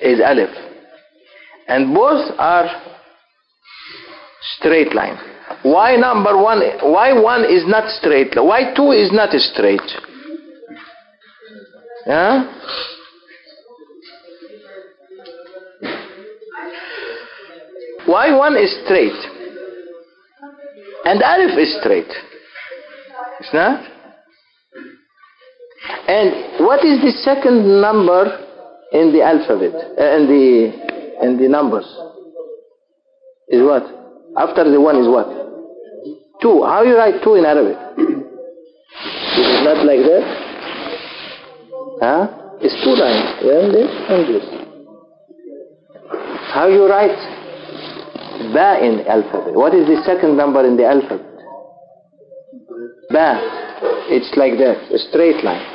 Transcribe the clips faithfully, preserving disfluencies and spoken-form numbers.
is alif. And both are straight line. Why number one, why one is not straight? Why two is not straight? Yeah? Why one is straight? And alif is straight. It's not? And what is the second number in the alphabet? Uh, in the in the numbers? Is what? After the one is what? Two. How you write two in Arabic? It is not like that. Huh? It's two lines. Then this and this. How you write ba in the alphabet? What is the second number in the alphabet? Ba. It's like that. A straight line.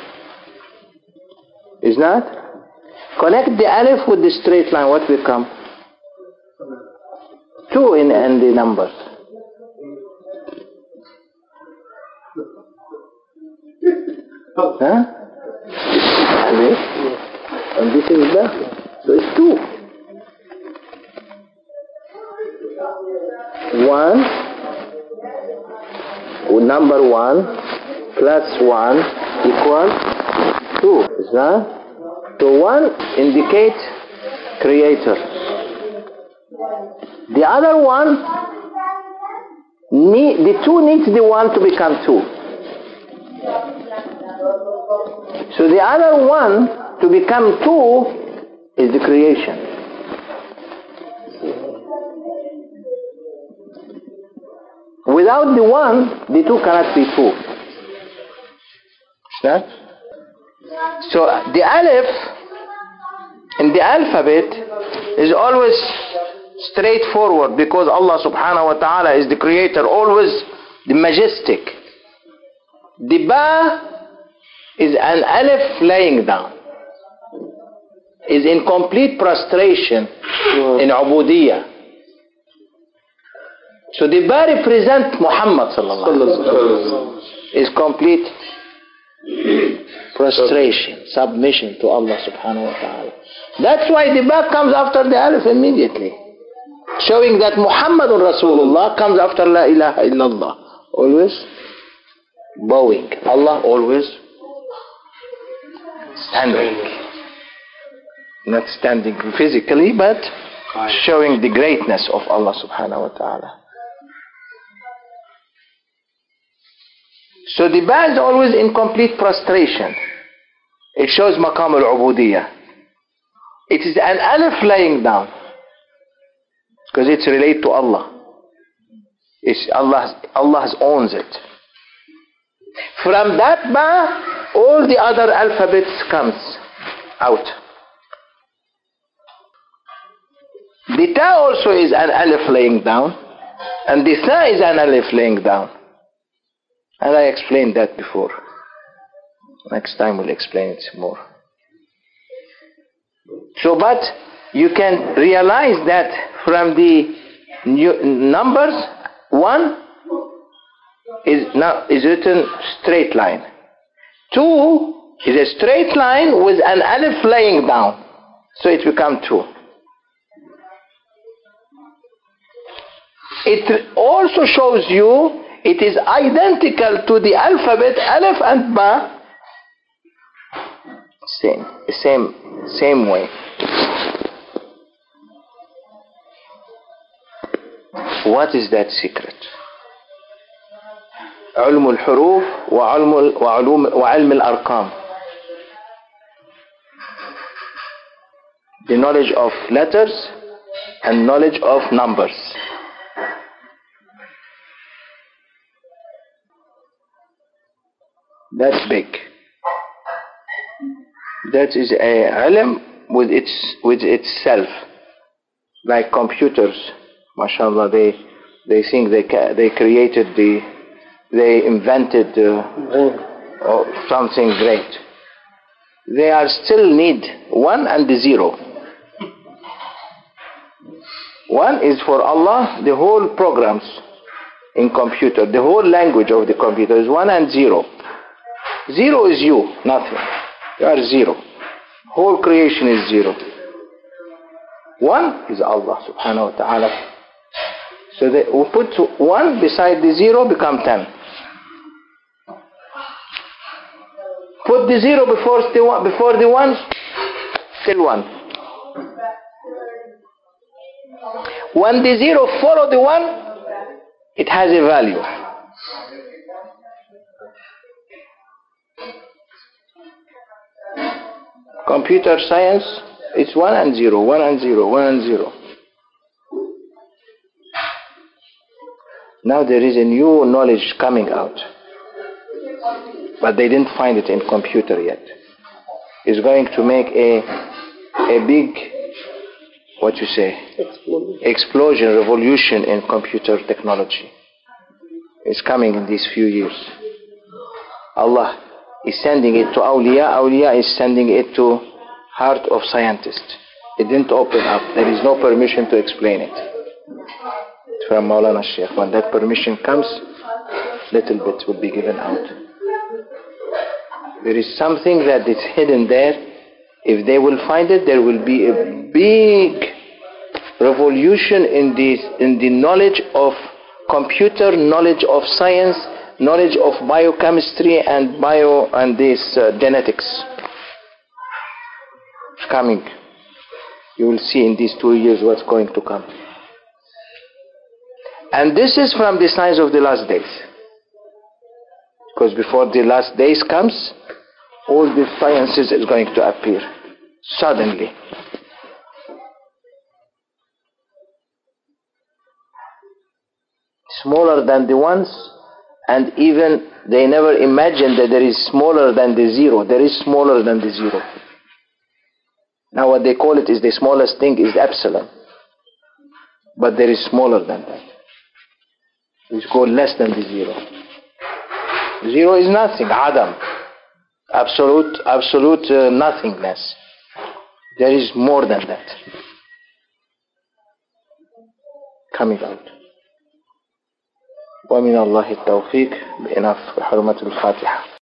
Is not? Connect the alif with the straight line. What will come? Two in, in the numbers. Huh? Alif. And this is ba. So it's two. One. Number one plus one equals two. Is that? So one indicates creator. The other one, need, the two needs the one to become two. So the other one to become two is the creation. Without the one, the two cannot be two. Is that? So the alif in the alphabet is always straightforward because Allah subhanahu wa ta'ala is the creator, always the majestic. The ba is an alif laying down, is in complete prostration in ubudiyah. So the ba represents Muhammad sallallahu alaihi wasallam, is complete prostration, submission to Allah subhanahu wa ta'ala. That's why the ba comes after the alif immediately, showing that Muhammadun Rasulullah comes after La ilaha illallah. Always bowing. Allah always standing. Not standing physically, but showing the greatness of Allah subhanahu wa ta'ala. So the ba is always in complete prostration. It shows maqam al-ubudiyah. It is an alif laying down because it's related to Allah. It's Allah, Allah owns it. From that ba, all the other alphabets comes out. The ta also is an alif laying down, and the tha is an alif laying down. And I explained that before. Next time we'll explain it more. So, but you can realize that from the new numbers, one is now is written straight line. Two is a straight line with an alif laying down, so it becomes two. It also shows you it is identical to the alphabet alif and ba. Same, same, same way. What is that secret? علم الحروف وعلم وعلوم وعلم الأرقام. The knowledge of letters and knowledge of numbers. That's big. That is a ilm with its with itself, like computers. MashaAllah, they they think they ca- they created the they invented uh, oh, something great. They are still need one and the zero. One is for Allah. The whole programs in computer, the whole language of the computer is one and zero. Zero is you, nothing. You are zero. Whole creation is zero. One is Allah subhanahu wa ta'ala. So they, we put one beside the zero, become ten. Put the zero before the one, before the one, still one. When the zero follow the one, it has a value. Computer science, it's one and zero, one and zero, one and zero. Now there is a new knowledge coming out, but they didn't find it in computer yet. It's going to make a a big, what you say, explosion, revolution in computer technology. It's coming in these few years. Allah is sending it to awliya, awliya is sending it to heart of scientists. It didn't open up. There is no permission to explain it. It's from Maulana Sheikh. When that permission comes, little bit will be given out. There is something that is hidden there. If they will find it, there will be a big revolution in this, in the knowledge of computer, knowledge of science, knowledge of biochemistry and bio and this uh, genetics. It's coming. You will see in these two years what's going to come. And this is from the signs of the last days. Because before the last days comes, all the sciences is going to appear suddenly. Smaller than the ones, and even they never imagined that there is smaller than the zero. There is smaller than the zero. Now what they call it is the smallest thing is epsilon. But there is smaller than that. It's called less than the zero. Zero is nothing, Adam. Absolute, absolute uh, nothingness. There is more than that. Coming out. ومن الله التوفيق بإناف حرمة الفاتحة.